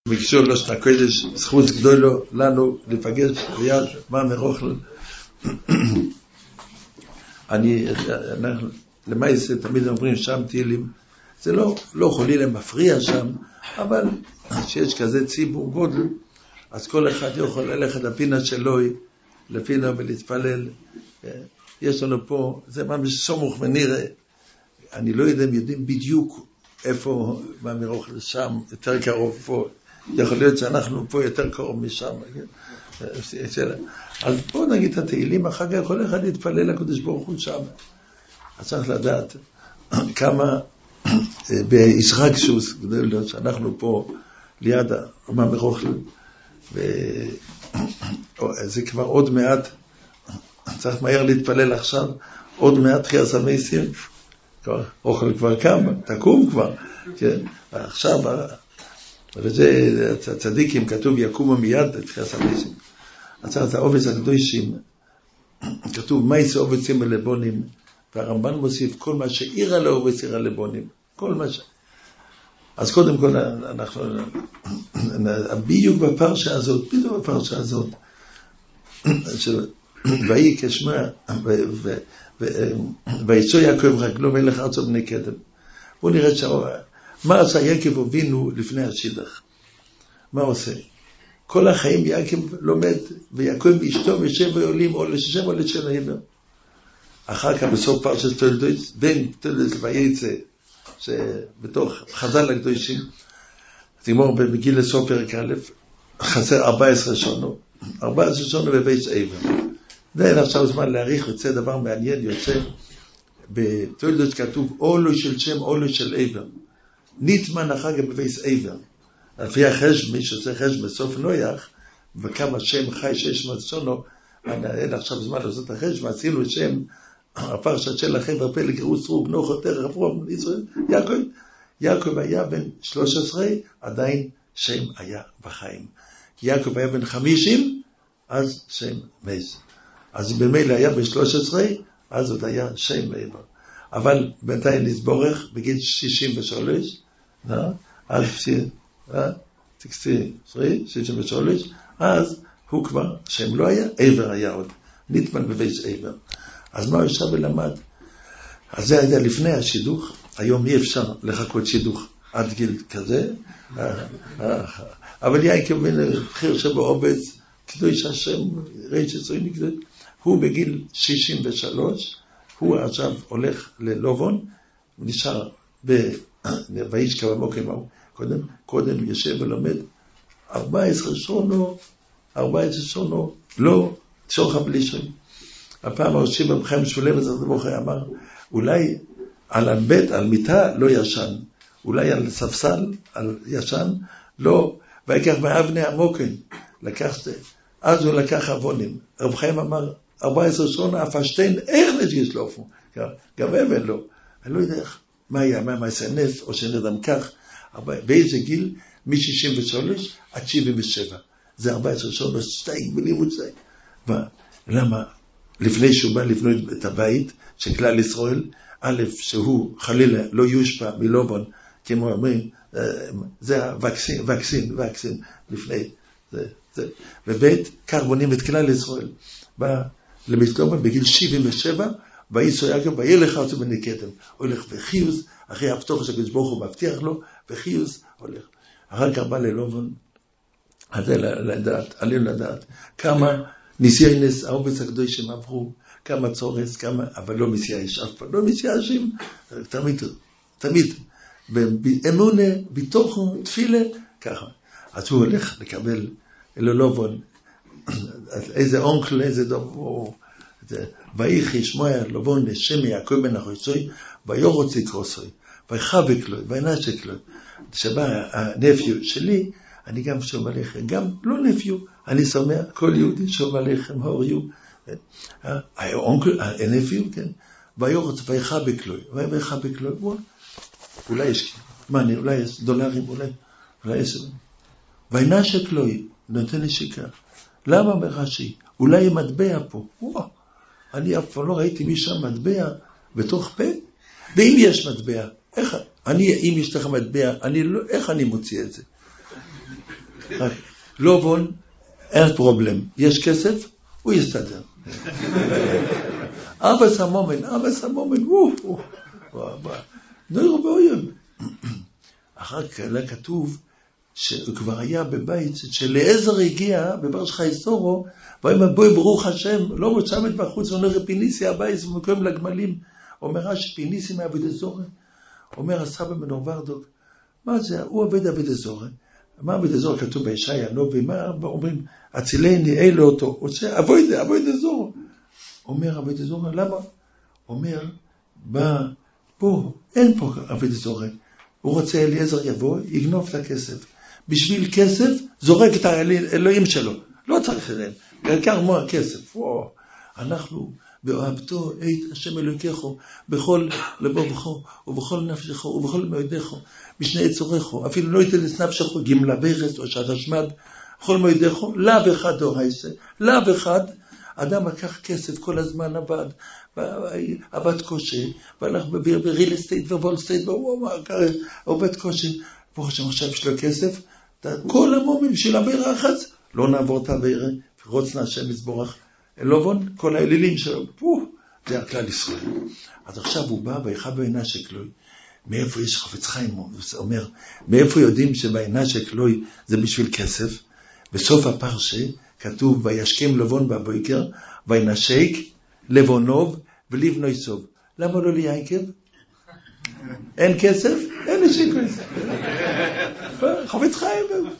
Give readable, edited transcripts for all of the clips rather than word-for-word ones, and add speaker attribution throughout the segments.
Speaker 1: ביקשו לו שנה קודש, זכות גדולו לנו לפגש ליד מאמר אוכל. למעשה תמיד אומרים שם תהילים, זה לא חלילה מפריע שם, אבל שיש כזה ציבור גודל, אז כל אחד יכול ללכת לפינה שלו, לפינה ולהתפלל. יש לנו פה, זה ממש סמוך ונראה, אני לא יודע אם יודעים בדיוק איפה מאמר אוכל שם, יותר קרוב פה, יכול להיות שאנחנו פה יותר קרוב משם. אז בואו נגיד את התהילים, אחר כך כל אחד יתפלל לקדוש ברוך הוא שם. אז צריך לדעת כמה בישחק שוס, שאנחנו פה ליד מאמר אוכל, וזה כבר עוד מעט, צריך מהר להתפלל עכשיו, עוד מעט תחיית המסים, אוכל כבר קם, תקום כבר, כן, עכשיו, וזה הצדיקים, כתוב יקומו מיד תחיית המסים. אז העובץ הקדושים, כתוב מייס עובצים ולבונים, והרמב"ן מוסיף כל מה שעירה לעובץ עירה לבונים, כל מה ש... אז קודם כל אנחנו, בדיוק בפרשה הזאת, ויהי כשמה, ויצא יעקב רגלו וילך ארצה בני קדם. בואו נראה מה עשה יעקב אבינו לפני השידך. מה עושה? כל החיים יעקב לומד, ויעקב ואשתו ושבע עולים, או לשבע או לשבע עבר. אחר כך בסוף פרשת תולדות, בין תולדות ויצא, שבתוך חז"ל הקדושים, תגמור בגיל לסוף פרק א', חסר 14 שונו, 14 שונו בבית עבר. זה אין עכשיו זמן להאריך, יוצא דבר מעניין, יוצא בתולדות כתוב אולו של שם, אולו של עבר. נתמן אחר כך בבית עבר. לפי החשב, מי שעושה חשב בסוף נויח, וכמה שם חי 600 שונו, אין עכשיו זמן לעשות החשב, ועשינו שם, הפרשת של לכם בפלג רוץ רוג נוחו תרח פרום ישראל, יעקב היה בן 13, עדיין שם היה בחיים. כי יעקב היה בן 50, אז שם מז. אז במילא היה בן 13, אז עוד היה שם מעבר. אבל בינתיים נסבורך בגיל 63, אז הוא כבר, שם לא היה, עבר היה עוד, נתמן בבית עבר. אז מה יושב ולמד? אז זה היה לפני השידוך, היום אי אפשר לחכות שידוך עד גיל כזה, אבל יעקב בן בחיר שבו עובד, קדוש השם, ריש עשרים קדוש, הוא בגיל 63, הוא עכשיו הולך ללובון, נשאר באיש כבמוקם, קודם יושב ולומד 14 שונו, לא שוחה בלי שם. הפעם הראשי במחיים שולם את המוחי אמר, אולי על הבית, על מיטה לא ישן, אולי על ספסל, על ישן, לא, ויקח מאבני המוקן, אז הוא לקח אבונים. רב חיים אמר, 14 שונה, אף השתין, איך נג'יס לא אופו? גם אבן לא. אני לא יודע איך, מה היה, מה יעשה נס, או שנדם כך, באיזה גיל, מ-63 עד 77. זה 14 שונה, שתיים, בלימוד שתיים. למה? לפני שהוא בא לבנות את הבית של כלל ישראל, א', שהוא חלילה לא יושפע מלובון, כמו אומרים, זה הווקסין, לפני זה. ובית, כך בונים את כלל ישראל. בא לבית לובון בגיל 77, ויצא יעקב, וילך ארצה בני קדם. הולך וחיוז, אחרי הפתוח שהקדוש ברוך הוא מבטיח לו, וחיוז הולך. אחר כך בא ללובון, אז זה עלינו לדעת, כמה נשיאי נס, העובץ הקדושים עברו, כמה צורס, אבל לא מסיע איש, אף פעם לא מסיע אישים, תמיד, באמונה, בתוכו, תפילה, ככה. אז הוא הולך לקבל אלולובון, איזה אונקל, איזה דובר, ויחי שמוע לובון לשם יעקב בן אחויסוי, ויורוץ לקרוסוי, ויחבק לו, וינשק לו, שבא הנפיו שלי, אני גם שוב עליכם, גם לא נפיו, אני שומע, כל יהודי שוב עליכם, הוריו, הנפיו, כן, ויורץ, ויחבק לו, אולי יש מני, אולי יש דולרים, אולי יש, וינשק לו, נותן נשיקה, למה מרש"י? אולי מטבע פה, אני אף פעם לא ראיתי משם מטבע בתוך פה, ואם יש מטבע, איך, אם יש לך מטבע, איך אני מוציא את זה? רק לא בון, אין פרובלם. יש כסף, הוא יסתדר. אבא סמומן, נוירו באויב. אחר כך כתוב שהוא כבר היה בבית, שלעזר הגיע בבר שחייסורו, ואומר בואי ברוך השם, לא מוצמת בחוץ, אומר פיניסי הבית, ומקוים לגמלים. אומר שפיניסי מעבד זורה. אומר הסבא מנורברדוק, מה זה? הוא עבד זורה. מה עבד זורה? כתוב בישעיה, לא במה אומרים, הצילני, אלה אותו. הוא עושה עבד זורה. אומר עבד זורה, למה? אומר, פה, אין פה עבד זורה. הוא רוצה אליעזר יבוא, יגנוב את הכסף. בשביל כסף, זורק את האלוהים שלו. לא צריך אליהם. כך כמו הכסף. אנחנו באוהבתו, עת השם אלוהיכך, בכל לבבך, ובכל נפשך, ובכל מועדיך, בשני צורך, אפילו לא ייתן נפשך, גמלה ברס, או שעת השמד, בכל מועדיך, לאו אחד הורייסה. לאו אחד, אדם לקח כסף כל הזמן עבד קושי, והלך בריל אסטייט ובול סטייט, עובד קושי, ברוך השם עכשיו יש לו כסף, כל המומים בשביל הביר החץ, לא נעבור את הביר, רוצנה השם יסבורך, אלובון, כל האלילים שלו, זה הכלל ישראל. אז עכשיו הוא בא ויחד בעינשק לוי, מאיפה יש חפץ חיים, הוא אומר, מאיפה יודעים שבעינשק לוי זה בשביל כסף? בסוף הפרשה כתוב, וישכם לבון בבוקר, וינשק לבונוב ולבנוי סוב. למה לא ליינקב? אין כסף? אין נשק כסף. חפץ חיים,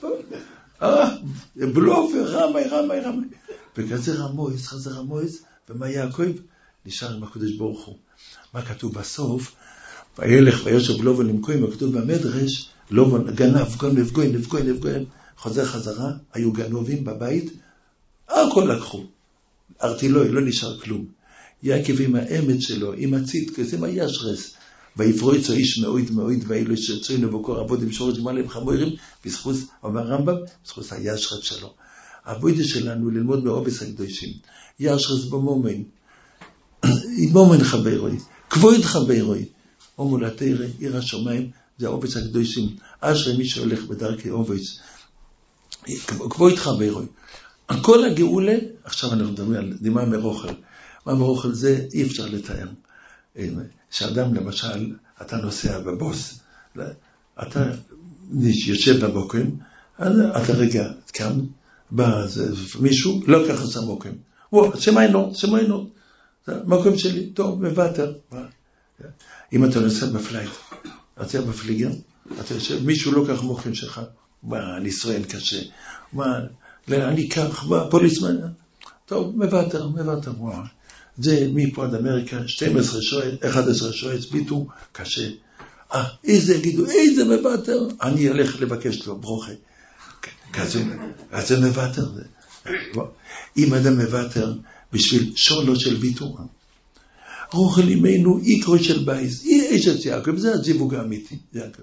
Speaker 1: בלוף, רמי. וכזה רמויס, חזר רמויס, ומה יעקב? נשאר עם הקדוש ברוך הוא. מה כתוב בסוף? וילך ויושב לובן למקוים, וכתוב במדרש, לובן גנב, חוזר חזרה, היו גנובים בבית, הכל לקחו. ארתילוי, לא נשאר כלום. יעקב עם האמת שלו, עם הציטקס, עם הישרס, ויפרויצו איש מאויד, ואילו שצוינו בקור עבודים שורש גמלים חמוירים, בזכות, אומר רמב"ם, בזכות הישרס שלו. העבודה שלנו ללמוד מאובס הקדושים. ישרס במומן, מומן חברוי, כבוד חברוי, אומולתירה, עיר השומיים, זה האובס הקדושים. אשרי מי שהולך בדרכי אובס. כבוד חברוי. כל הגאולה, עכשיו אנחנו מדברים על דימה מרוכל. מה מרוכל זה אי אפשר לתאר. שאדם למשל, אתה נוסע בבוס, אתה יושב בבוקרים, אתה רגע קם, בא מישהו, לא ככה סמוקים. שמיינו, מקום שלי, טוב, מבטר. אם אתה נוסע בפלייט, אתה בפליגר, אתה יושב, מישהו לא כך מוקם שלך, על ישראל קשה, אני כך, פוליסמן, טוב, מבטר, וואו. זה מפה עד אמריקה, 12 שעות, 11 שעות, ביטו, קשה. איזה יגידו, איזה מבטר, אני אלך לבקש לו ברוכה. כזה, אז זה מבטר. אם אדם מבטר בשביל שונו של ויתור, רוכל אימנו איקרו של בייס, היא אשת יעקב, זה הזיווג האמיתי, יעקב.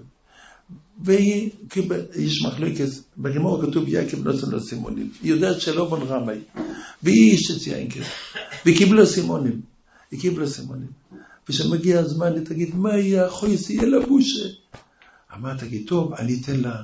Speaker 1: ויש מחלוקת, בגמרא כתוב יעקב נותן לו סימונים, היא יודעת שלא בן רמי, והיא אשת יעקב, וקיבלו סימונים, ושמגיע הזמן היא תגיד, מה יהיה החויס, יהיה לה בושה. אמרה, תגיד, טוב, אני אתן לה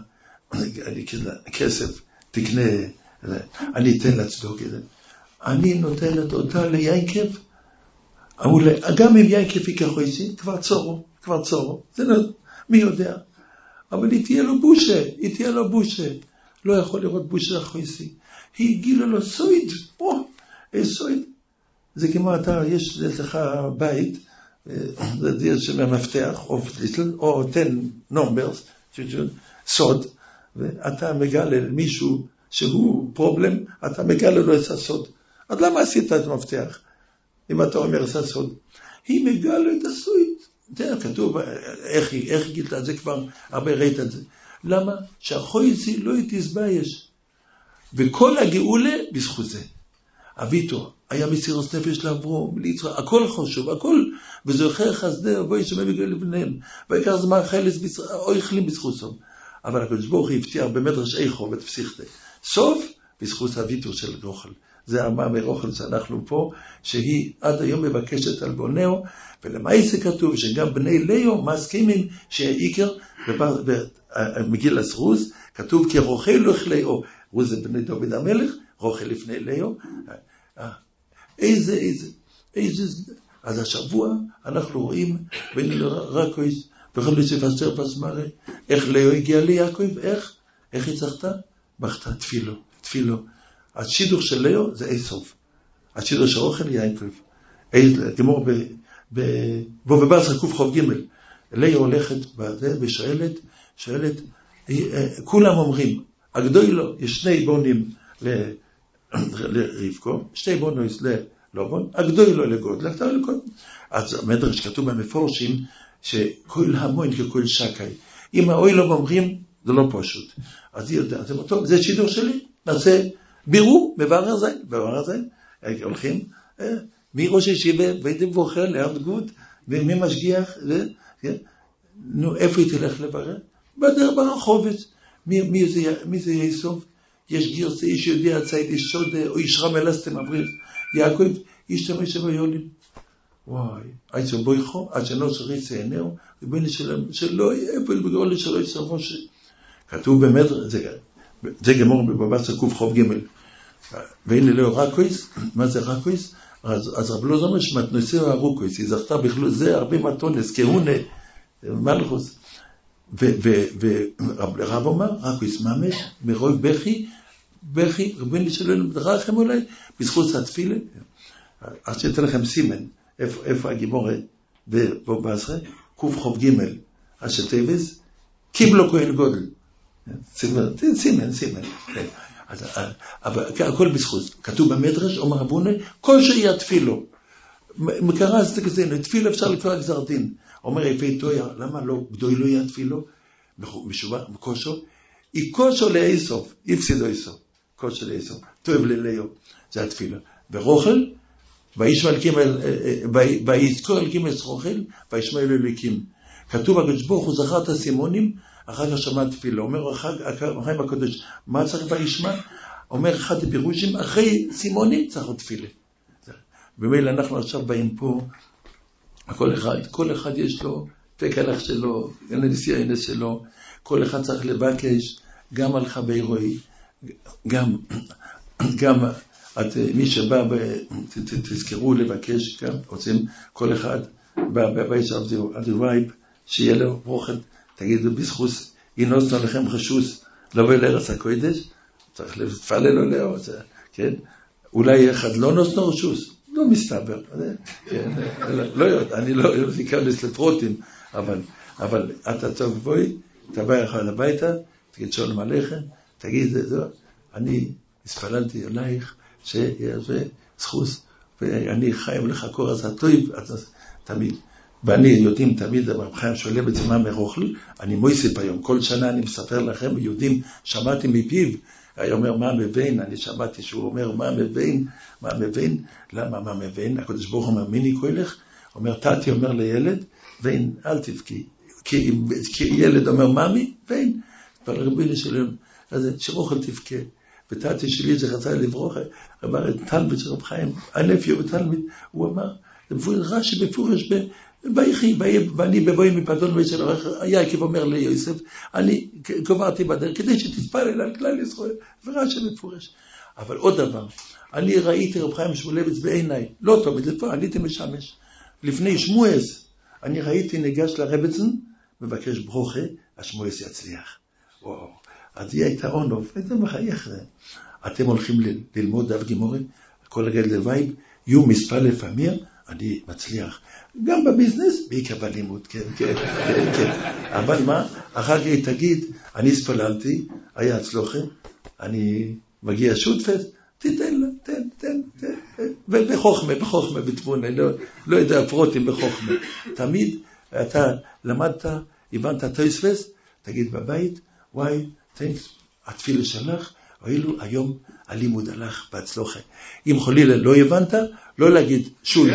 Speaker 1: כסף, תקנה, אני אתן לה צדוק, אני נותנת אותה ליעקב, גם אם יעקב יקח חויסי, כבר צורו, זה לא, מי יודע, אבל היא תהיה לו בושה, לא יכול לראות בושה החויסי, היא הגילה לו סויד, סויד, זה כמו אתה, יש לך בית, זה של המפתח, או 10 נומברס, סוד, ואתה מגלה מישהו שהוא פרובלם, אתה מגלה לו את הסוד. אז למה עשית את המפתח? אם אתה אומר את הסוד. היא מגלה את הסוד. זה כתוב, איך גילת את זה כבר, הרבה ראית את זה. למה? שהחויצי לא יתסבייש. וכל הגאולה בזכות זה. אביתו, היה מסירות נפש לעברו, הכל חשוב, הכל, וזוכר חסדה, בואי שומע בגלל לבניהם, ויקר זמן חילס, אויכלים בזכותו. אבל הקדוש ברוך הוא הבטיח במדרש איכו ותפסיכתה. סוף בזכות הוויתור של רוכל. זה המאמר רוכל שאנחנו פה, שהיא עד היום מבקשת על בונאו, ולמעשה כתוב שגם בני ליאו מסכימים שהעיקר, במגילת רות, כתוב כי רוכל לכליאו, רות זה בני דוד המלך, רוכל לפני ליאו, איזה, אז השבוע אנחנו רואים בין רקויס, בכל לצפסר פסמרי, איך ליאו הגיע ליעקב, איך היא זכתה? בכתה תפילו. השידוך של ליאו זה איסוף. השידוך של רוכל יעקב. גמור בברסה קוף חוב ג' ליאו הולכת בזה ושואלת, כולם אומרים, הגדוי לו, יש שני בונים לרבקו, שני בונים ללובון, הגדוי לו לגודל, אז המדרש כתוב במפורשים, שכל המון ככל שקי. אם האוי לא אומרים, זה לא פשוט. אז היא יודעת, זה טוב, זה שידור שלי, נעשה בירור, בברר זה, הולכים, מי ראש ישיבה, ואיתם בוחר לארד גוד, ומי משגיח, נו, איפה היא תלך לברר? בדר ברחובת. מי זה יסוף? יש גרסה, איש יודע, הצייד, איש שודה, או איש רם אלסתם אבריך. יעקב, איש תמי שביולים. וואי, עד שבויכו, עד שלא שריץ עיניו, ובין שלא יפל בגאולה שלא יצר משה. כתוב במדרש, זה גמור בבבא קוף חוב ג' והנה לא רקויס, מה זה רקויס? אז רב לא זומר שמתנוסר הרוקויס, היא זכתה בכלול זה הרבה מתונס, כהונה, מלכוס. ורב אומר, רקויס ממש, מרוב בכי, רבין שלא נדרה לכם אולי, בזכות התפילה. אז שאתה לכם סימן, איפה הגימורה בבבא קוף חוב ג' אז שתבז, קיבלו כהן גודל. סימן. אבל הכל בזכות. כתוב במדרש, אומר אבונה, כל שיהיה תפילו. מקרא זה כזה, תפילה אפשר לקרוא גזר דין. אומר יפי תויה, למה לא, גדוי לא יהיה תפילו? משובה, מקושו. היא קושו לאיסוף, יפסידו איסוף. קושו לאיסוף. טוב לליו, זה התפילה. ורוכל, ויזכור אלקים את רוכל, וישמע אלוהיקים. כתוב הקדוש ברוך הוא זכר את הסימונים, אחר כך שמע תפילה. אומר החיים הקדוש, מה צריך וישמע? אומר אחד הפירושים, אחרי סימונים צריך תפילה. במילא אנחנו עכשיו באים פה, כל אחד יש לו פקלח שלו, נשיא האינס שלו, כל אחד צריך לבקש, גם על חברוי, גם מי שבא, תזכרו לבקש, גם רוצים כל אחד בבית הדווייב, שיהיה לו רוחד, תגידו בזכוס, ינוסנו לכם חשוס, לבוא לארץ הקודש, צריך לפעלל לו לאו, כן? אולי אחד לא נוסנו רשוס, לא מסתבר, כן? לא יודע, אני לא אכנס לפרוטים, אבל אתה טוב בואי, תבוא אחד הביתה, תגיד שולם עליכם, תגיד, אני הספללתי עלייך, שיהיה זכוס, ואני חייב לך קורס הטוב, תמיד. ואני יודעים תמיד, חיים שואלים את זה מה מרוכל, אני מויסיף היום, כל שנה אני מספר לכם, יודעים, שמעתי מפיו, היה אומר מה מבין, אני שמעתי שהוא אומר מה מבין, למה מה מבין, הקדוש ברוך הוא אומר מיני כהלך, אומר תתי אומר לילד, ואין אל תבכי, כי ילד אומר ממי, ואין, אבל רביני שלנו, אז שרוכל תבכה, ותתי שלי זה רצה לברוך, אמר תלמיד של רב חיים, הנפיו ותלמיד, הוא אמר, רש"י בפורש ואני בבואי מפדון ואצל יעקב אומר ליוסף, אני קברתי בדרך כדי שתתפלל על כלל ישראל, ורש"י מפורש. אבל עוד דבר, אני ראיתי רב חיים שמואלביץ בעיניי, לא טוב, לפה עליתי משמש. לפני שמואס, אני ראיתי ניגש לרבצן, מבקש ברוכה, השמואס יצליח. וואו, אז היא הייתה אונוב, הייתה מחייך. אתם הולכים ללמוד דף גימורי, כל הגד לווייב, יהיו מספר לפעמים, אני מצליח. גם בביזנס, בעיקר בלימוד, כן. אבל מה? אחר כך היא תגיד, אני הספללתי, היה הצלוחם, אני מגיע שוטפס, תיתן לה, תן. ובחוכמה, בתבונה, לא יודע, פרוטים בחוכמה. תמיד אתה למדת, הבנת תויספס, תגיד בבית, וואי, תנקס, התפילה שלך, ואילו היום הלימוד הלך בהצלוחה. אם חלילה לא הבנת, לא להגיד שול.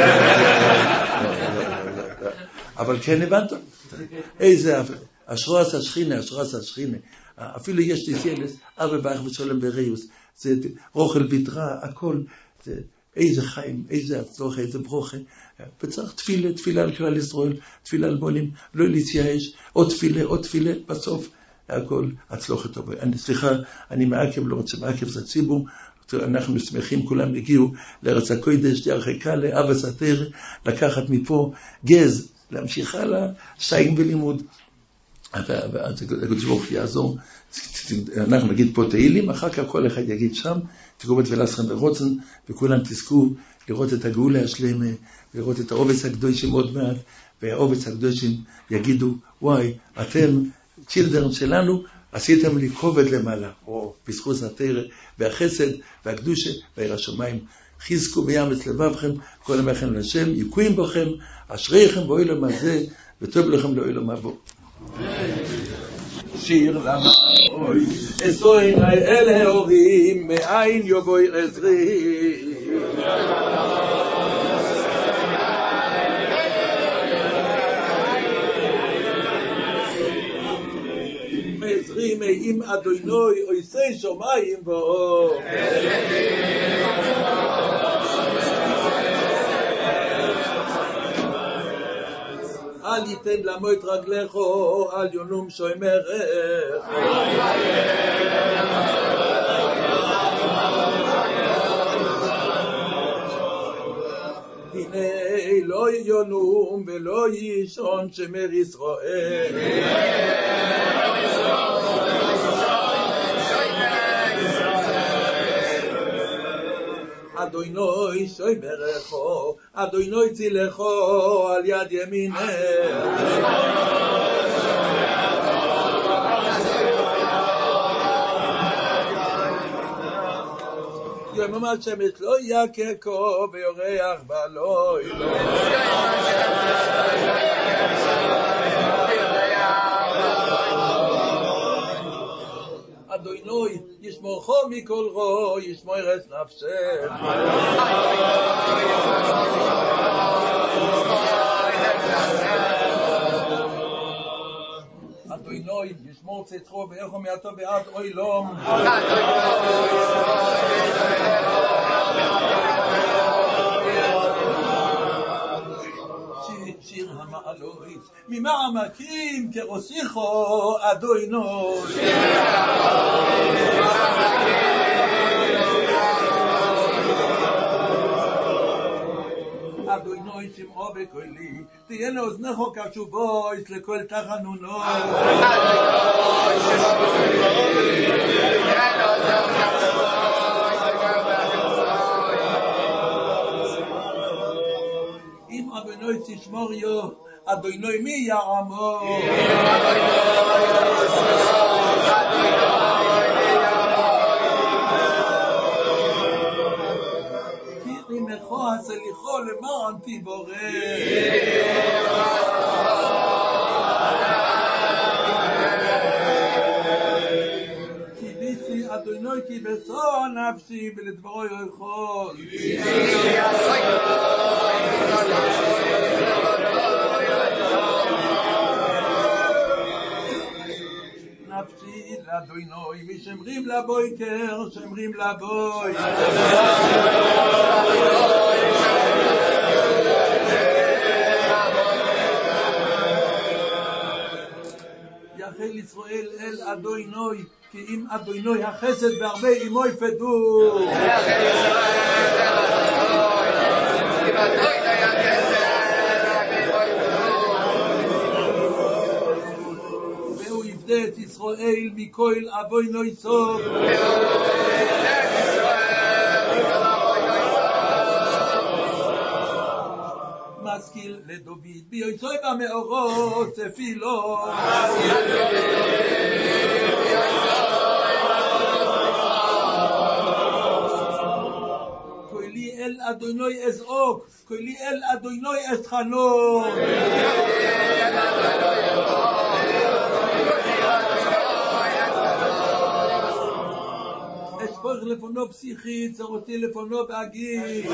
Speaker 1: אבל כן הבנת. איזה, אשרו עשה שכינה. אפילו יש לי סיילס, אבא באח ושולם בריוס. זה רוכל ויתרה, הכל, זה איזה חיים, איזה הצלוח, איזה ברוכה. וצריך תפילה על כלל ישראל, תפילה על מולים, לא להתייאש, עוד תפילה, בסוף הכל הצלוח טוב. סליחה, אני מעכב, לא רוצה מעכב, זה ציבור, אנחנו שמחים, כולם הגיעו לארץ הקודש, דרכי לאבא סתר, לקחת מפה גז, להמשיך הלאה, שתיים בלימוד. ואז הקדוש ברוך יעזור, אנחנו נגיד פה תהילים, אחר כך כל אחד יגיד שם, תקראו בתפילתכם ברוצן, וכולם תזכו לראות את הגאולה השלמה, לראות את העובץ הקדושים עוד מעט, והעובץ הקדושים יגידו, וואי, אתם, צ'ילדרן שלנו, עשיתם לי כובד למעלה, או בזכות התורה והחסד והקדושה והיראת שמיים. חזקו ויאמץ לבבכם, כל עמכם להשם, יקוים בכם, אשריכם בעולם הזה, וטוב לכם לעולם הבא. שיר למאוי, אסוין אל ההורים, מאין יבואי עזרי. עזרי עם אדוני, עושי שמיים ואור. אל ייתן למות רגליך, אל ינום שומרך. הנה לא ינום ולא יישון שמר ישראל. אדוני שומרך, אדוני צילך על יד ימינך. יום השמש לא יככו ויורח בלילה. אדוני ישמורך מכל רע, ישמור את נפשך. אדוני ישמור צאתך ויחום ידו בעד עולם. שיר המעלות ממעמקים כרוסיך אדוני. אדוני שמעו בקולי, תהיינה אוזניך קשובות לכל תחנונו. אם אדוני תשמור יו, אדוני מי יעמו. תירימך הסליחו למען תבורך. קיוויתי אדוני כי בשוע נפשי ולדברו יכול. נפשי לאדוני משמרים לבויקר, שמרים לבוי. יחל ישראל אל אדוני, כי אם אדוני החסד בהרבה עמו יפדו. והוא יפדה את ישראל מכל אבוני סוף. משכיל לדוד ביוצאי במאורות תפילו. קולי אל אדוני אזעוק, קולי אל אדוני אתחנון. אשפוך לפונו פסיכי, צרותי לפונו בהגיד.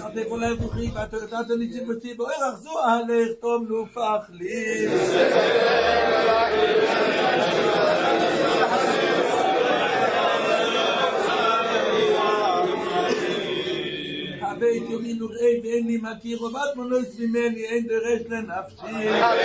Speaker 2: חטא כל האבוכי, ואתה יודעת ניצים בציבו, ערך זו הלך תום נופח לי. הבית יומי נוראי ואין לי מכיר, ובת מונויס ממני, אין דרש לנפשי.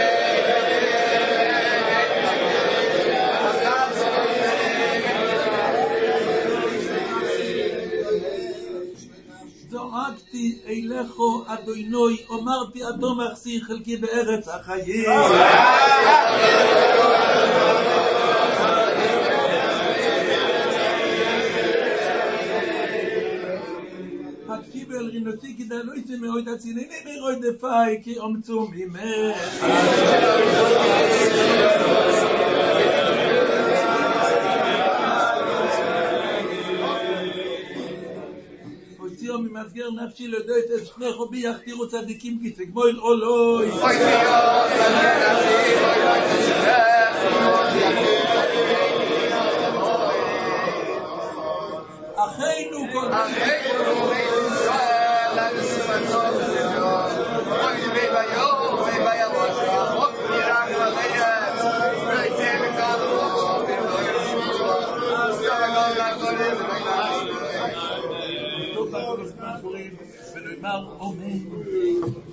Speaker 2: זועקתי אליכו אדוני, אמרתי אדום אחסי חלקי בארץ החיים. הקיבל רינוסי כדאי לא יצא מאוית הציני נרוי דפאי כי אומצו ממך. הוציאו ממסגר נפשי לדעת את שמך ובי יכתירו צדיקים כי סגמויל אולוי. אחינו כל ונאמר אמן.